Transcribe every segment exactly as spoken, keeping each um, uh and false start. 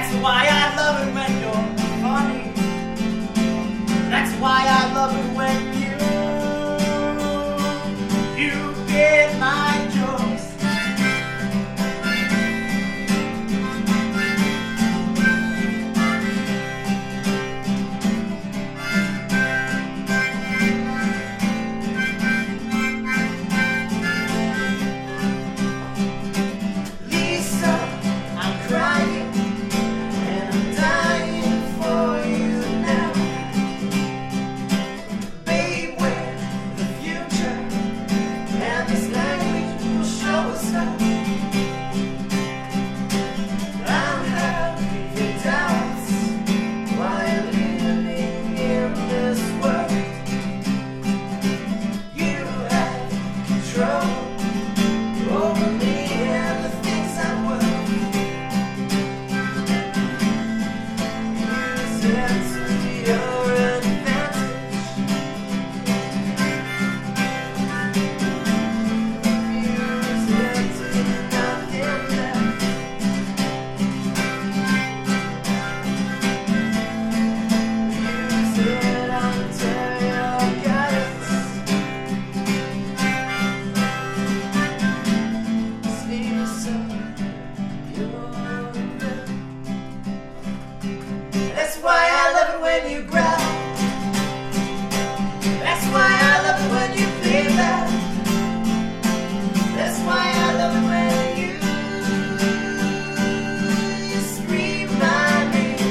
That's why I love it when you're funny. That's why I love it when you You get my jokes. That's why I love it when you growl. That's why I love it when you play loud. That's why I love it when you, you scream my name.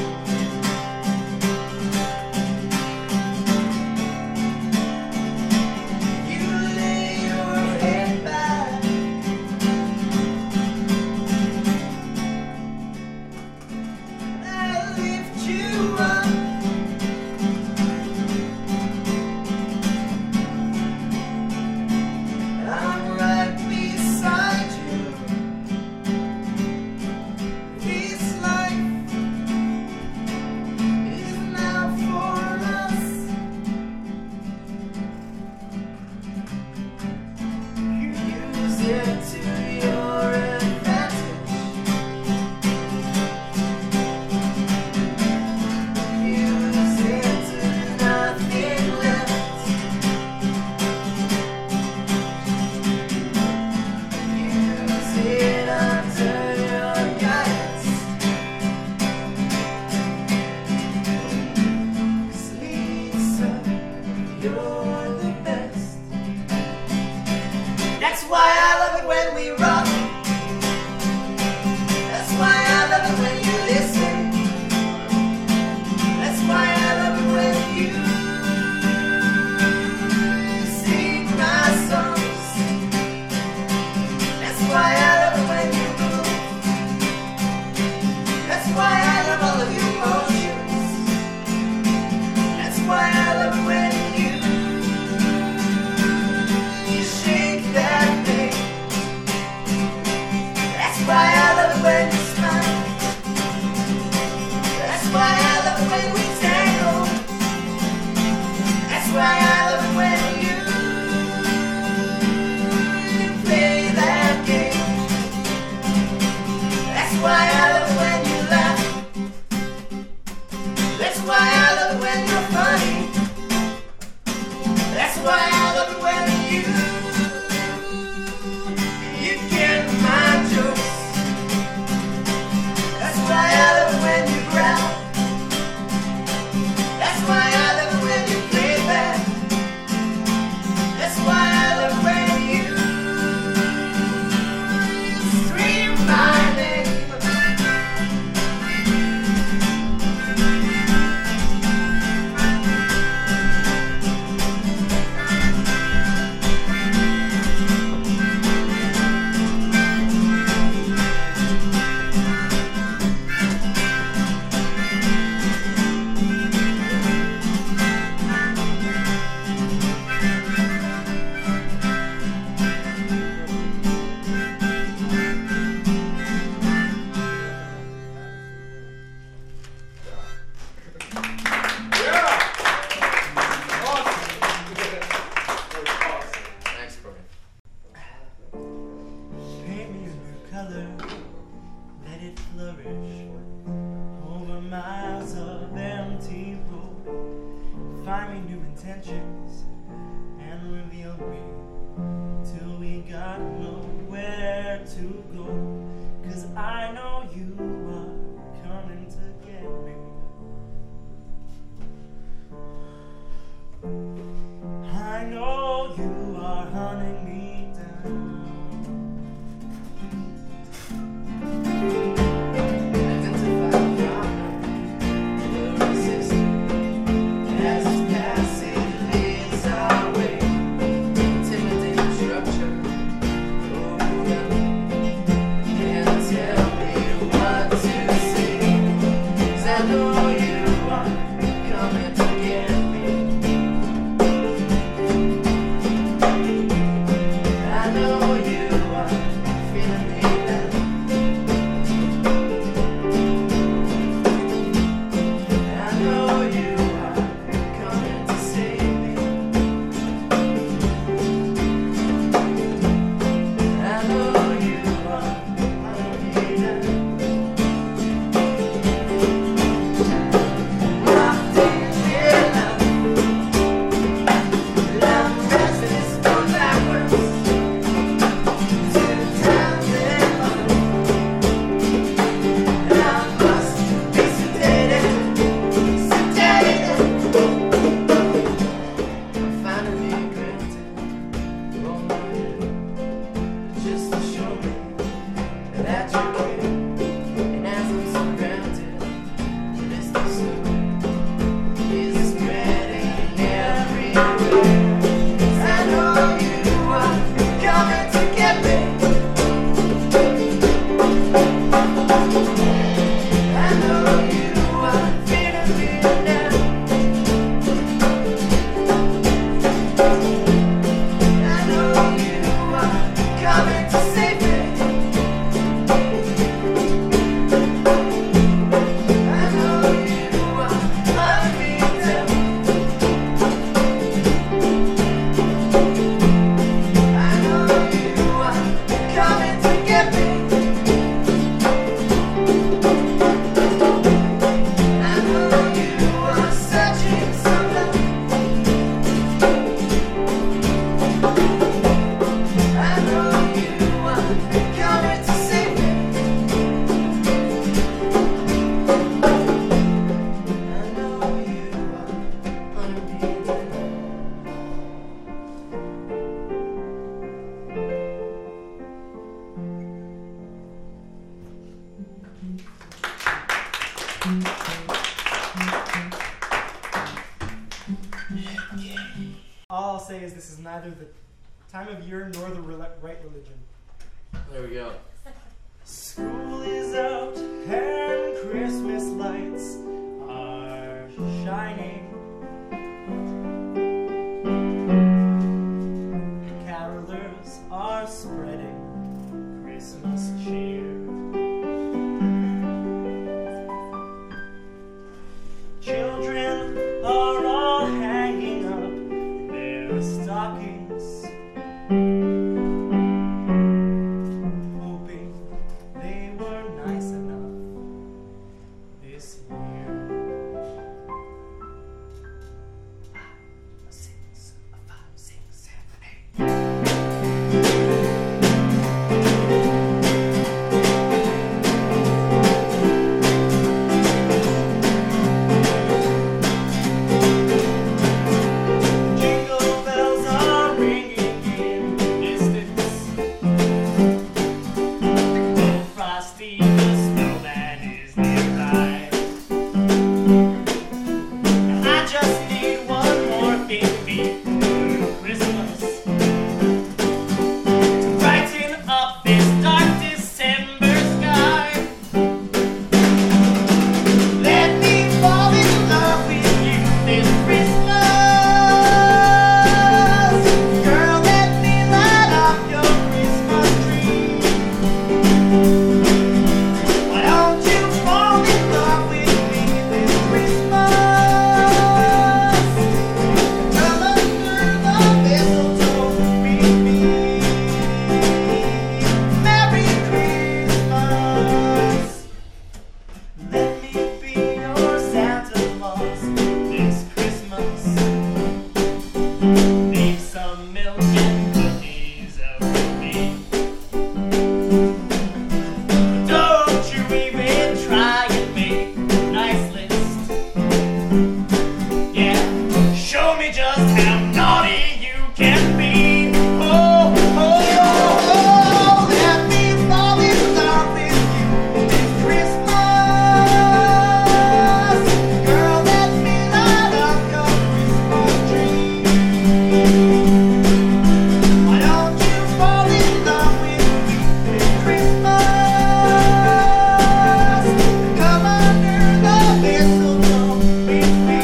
You lay your head back. I lift you up. intentions and revealed me till we got nowhere to go. 'Cause I know you are coming to get me. I know you are hunting me down. All I'll say is this is neither the time of year nor the re- right religion. There we go. School is out and Christmas lights are shining. Carolers are spreading Christmas cheer. Children are all hanging up their stockings, hoping they were nice enough try and make a nice list. Yeah, show me just how naughty you can be. Oh, oh, oh, oh, let me fall in love with you this Christmas. Girl, let me light up your Christmas tree. Why don't you fall in love with me this Christmas? Come under the mistletoe with me.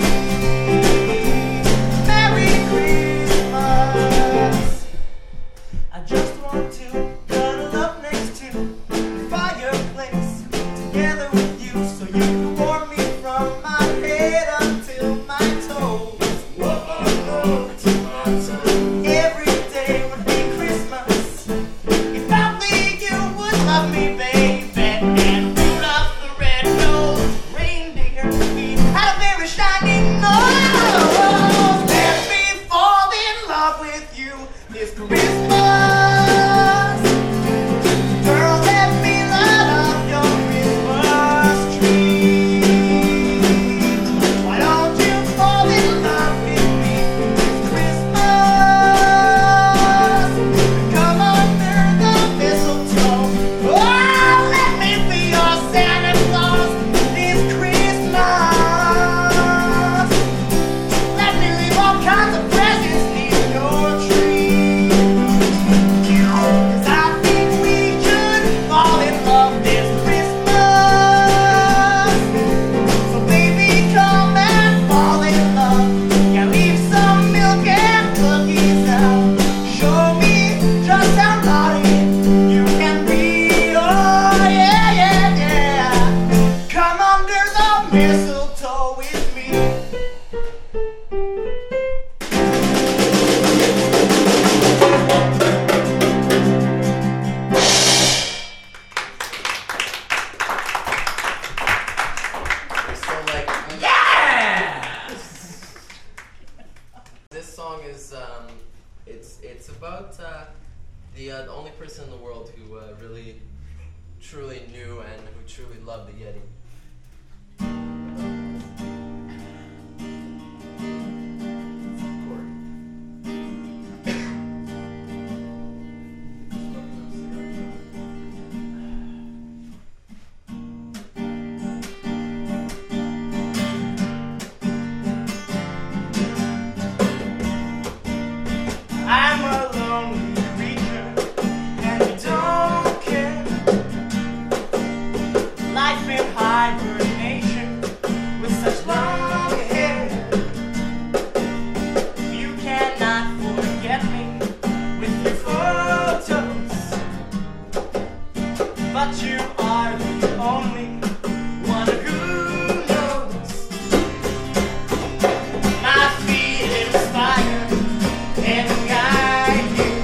Merry Christmas. I just want to cuddle up next to the fireplace together with you, so you can warm me from my head until my toes. Whoa, to my toes. Every day would be Christmas if only you would love me, baby. And Rudolph the red-nosed reindeer, he had a very shiny nose. Let me fall in love with you this Christmas. Girl, let me light up your Christmas tree. Why don't you fall in love with me this Christmas? Come under the mistletoe. Oh, let me be your Santa Claus this Christmas. Let me leave all kinds of presents in your tree. 'Cause I think we should fall in love this Christmas. So baby, come and fall in love. Yeah, leave some milk and cookies out. Show me just how naughty you can be. Oh yeah, yeah, yeah. Come under the mistletoe with me. So like, yeah! This song is um, it's it's about uh, the uh, the only person in the world who uh, really, truly knew and who truly loved the Yeti. I'm a lonely creature, and you don't care. Life in hibernation with such long hair. You cannot forget me with your photos, but you are the only one who knows. My feet inspire and guide you.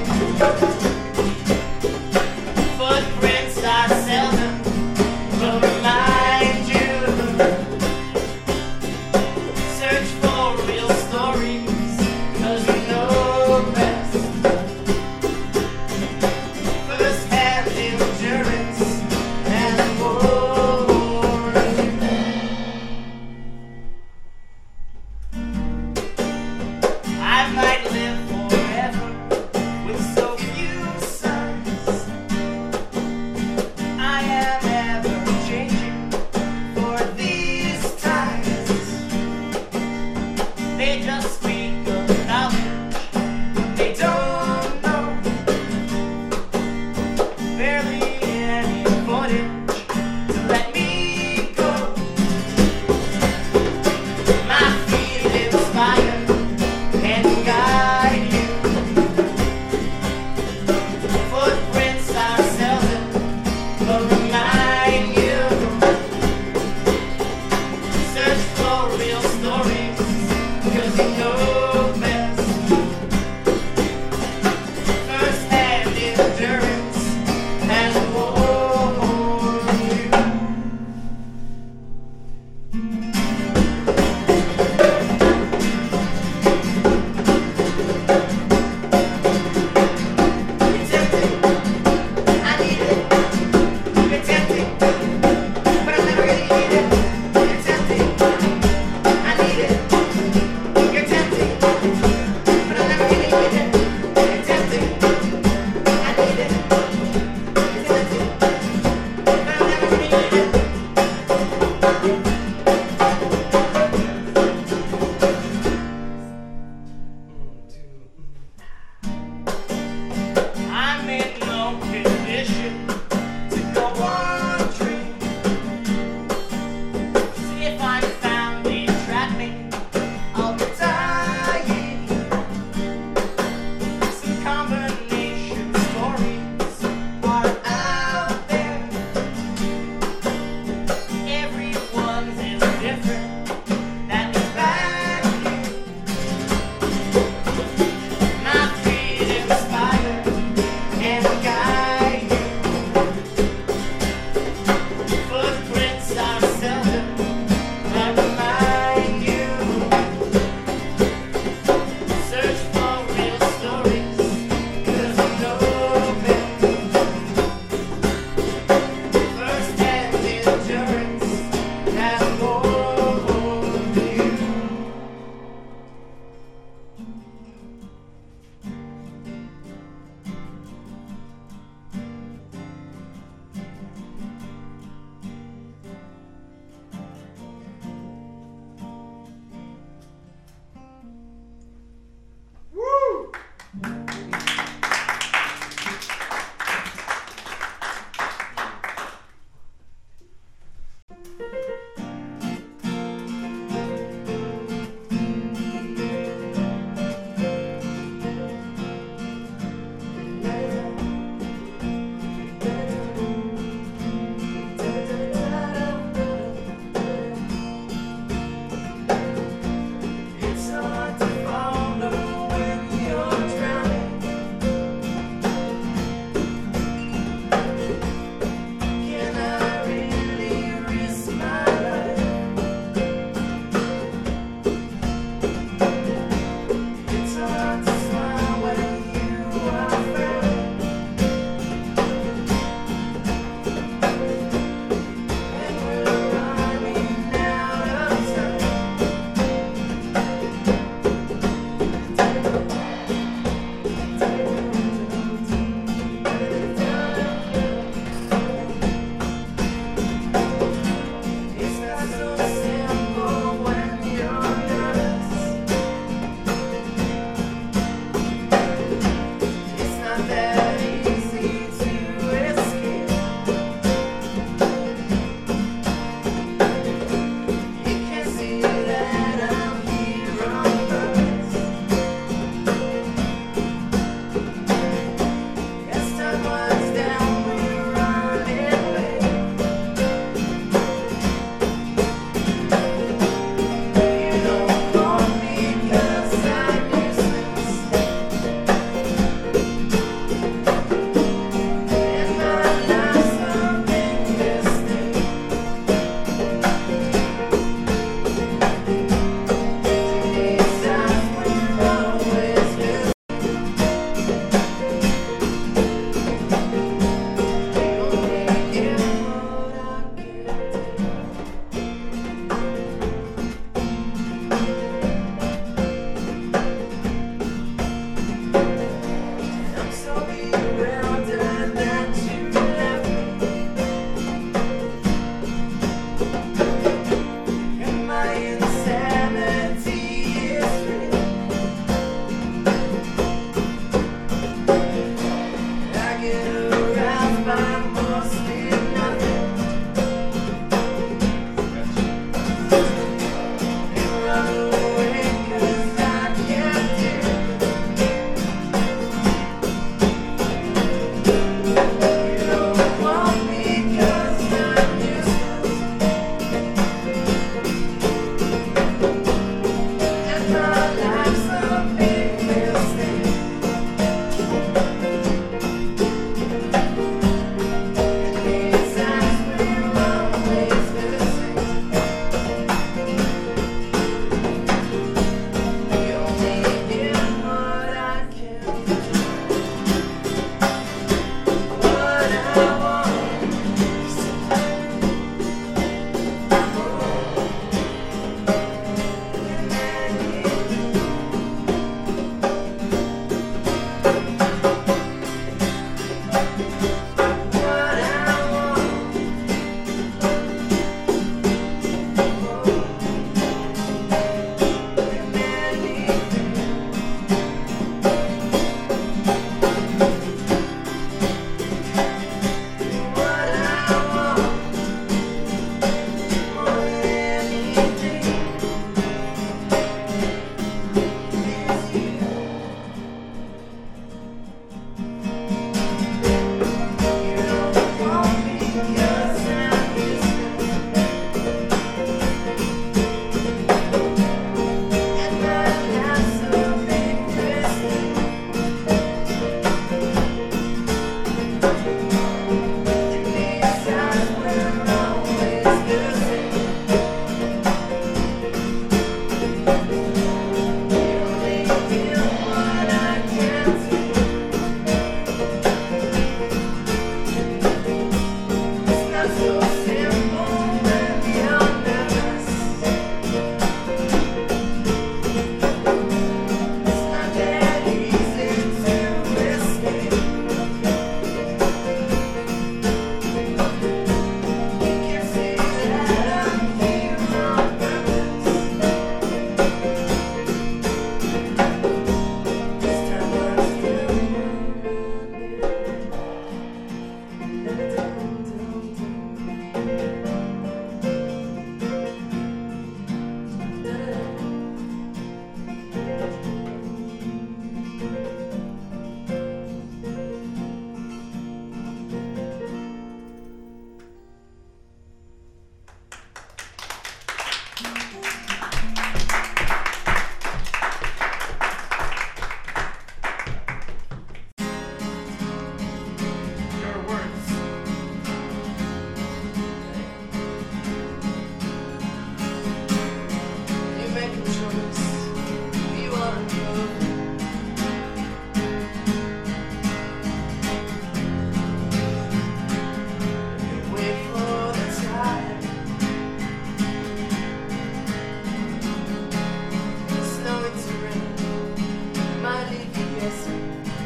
Footprints I seldom will remind you. I'm in no condition to go wandering. See if I'm found, they trap me. I'll be dying. Some combination stories are out there. Everyone Your words. You make a choice. You wanna move. You wait for the time. Snowing to rain. Might leave you guessing.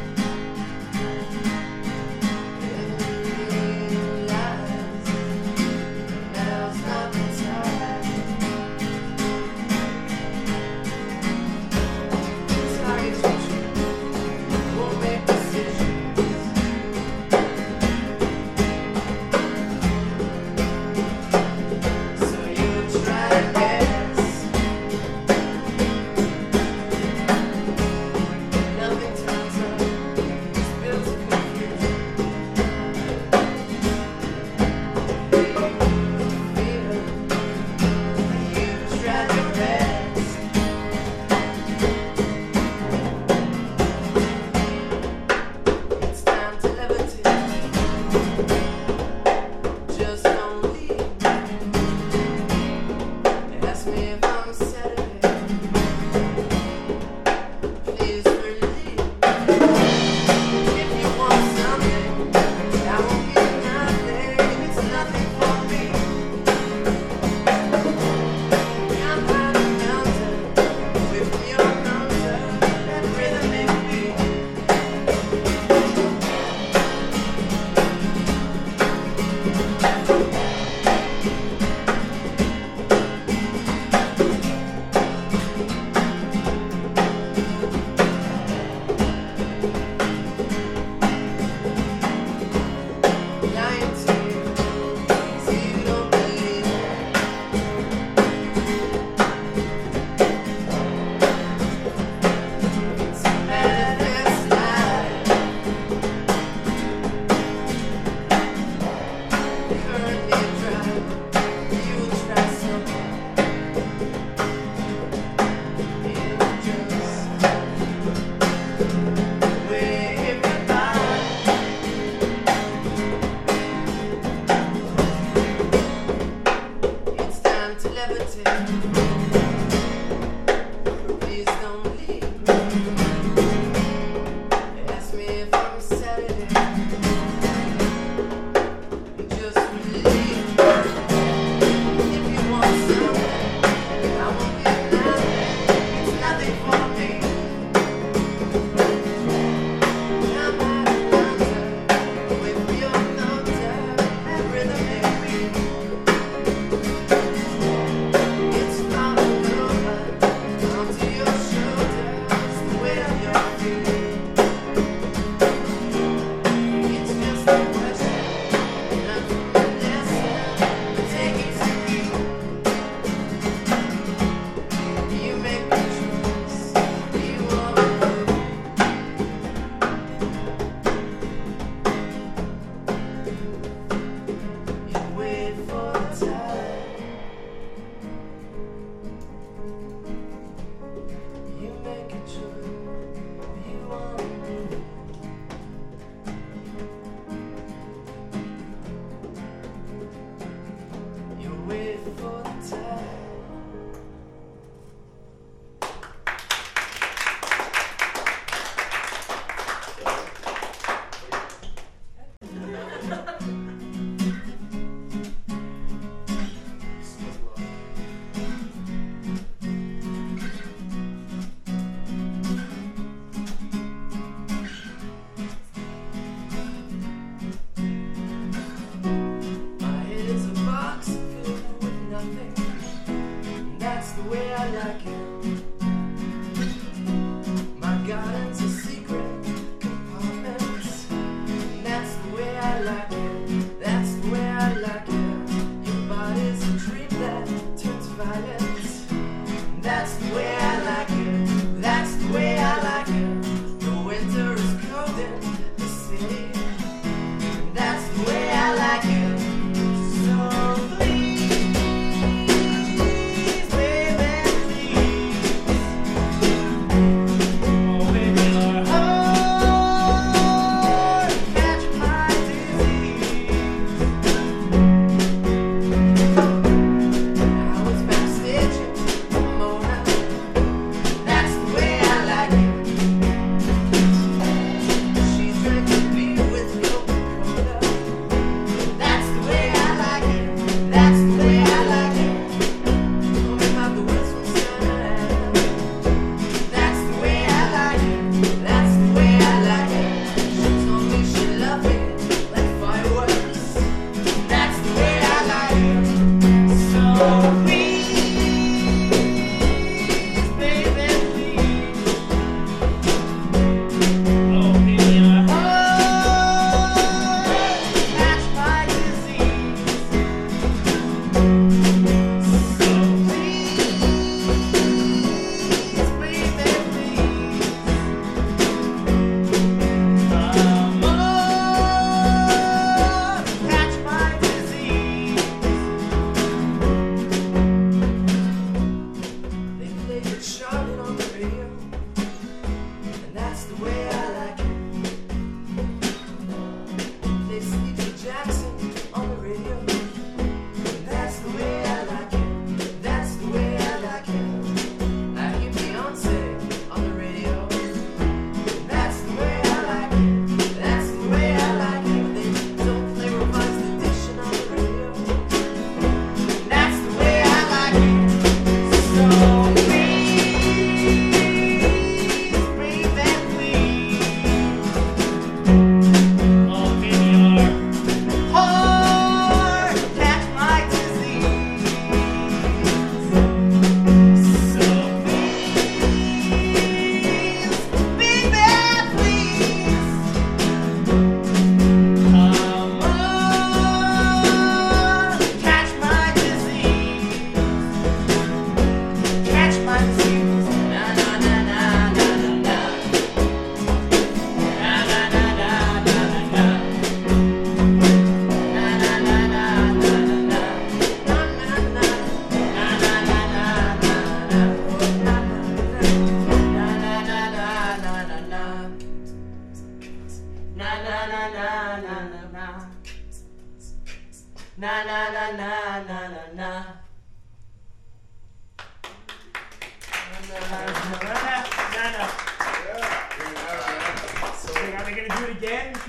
Realize now's not the time. Targets you choose won't make decisions. So you try to guess. Nothing turns up. Just builds confusion. Feel, feel. You try your best. It's time to levitate. Just don't leave. Ask me if I'm Saturday. Please believe. If you want something, I won't give nothing. It's nothing for me. I'm high on the mountain with your number and rhythmic beat. Lying to you, so you don't believe it. It's a manifest life. Currently dry, you will try something. It'll just wave goodbye. It's time to levitate. Please don't leave. Ask me if I'm Saturday. Just believe. If you want something, I won't give nothing. It's nothing for me. I'm at a mountain with your thunder and rhythmic beat. It's not over onto your shoulders, the weight of your feet. It's just a question, learn from the lesson, take it to you. You make the choice, you want to move. You wait for the time. You make a choice. You want to move. You wait for the time. My head is a box filled with nothing. That's the way I like it. My garden's a secret compartment. That's the way I like it. That's the way I like it. Your body's a dream that turns violent. That's the way I like it. That's the way I like it. The winter is cold in the city. That's the way I like it. So please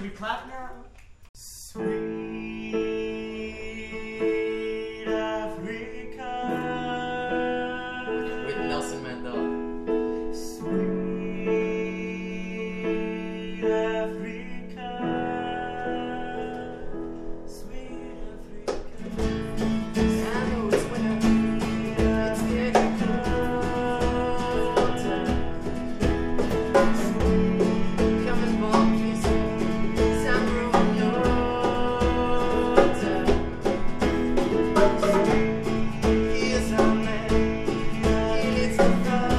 we clap now? Sweet Africa. With Nelson Mandela. Sweet Africa. Sweet Africa. I know it's winter. It's getting colder. Coming back, please. Time growing older. Here's our man. He needs to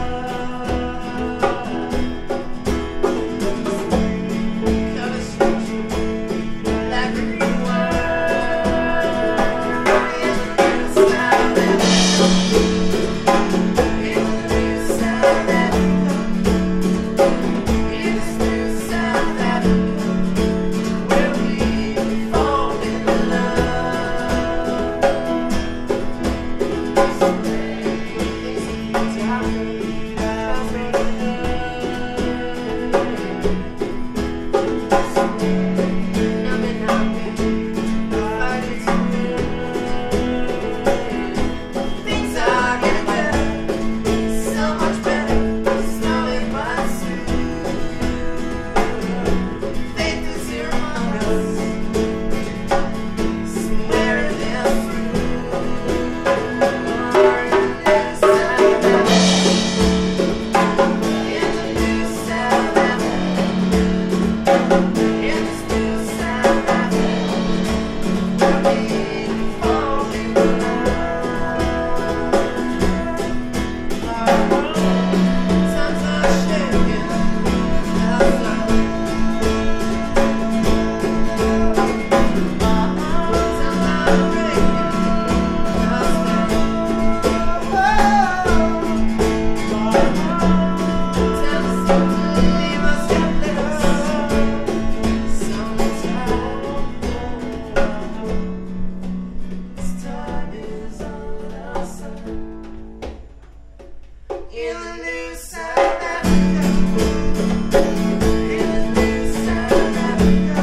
Color structure like green wine. In the new South Africa. In the new South Africa. In this new South Africa, where we fall in love. So things keep happening, numbing out fighting to win. Things are getting better, so much better, slowly but soon. Faith is here among us, somewhere in their fruit. In the new South Africa, in this new South Africa, where we fall in love. Times are shaking outside. Times are breaking outside. Times seem to leave us helpless. Sometimes this time is on our side. In the new South Africa, in the new South Africa,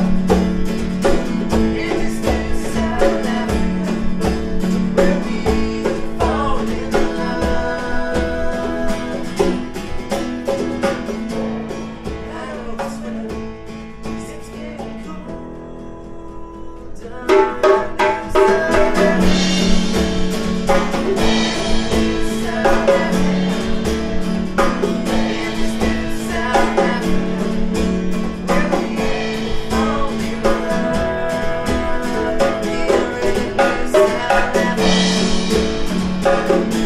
in this new South Africa, where we fall in love. I know it's winter, 'cause it's getting colder. South Africa. In this new South Africa, where we fall in love. Here in new South Africa.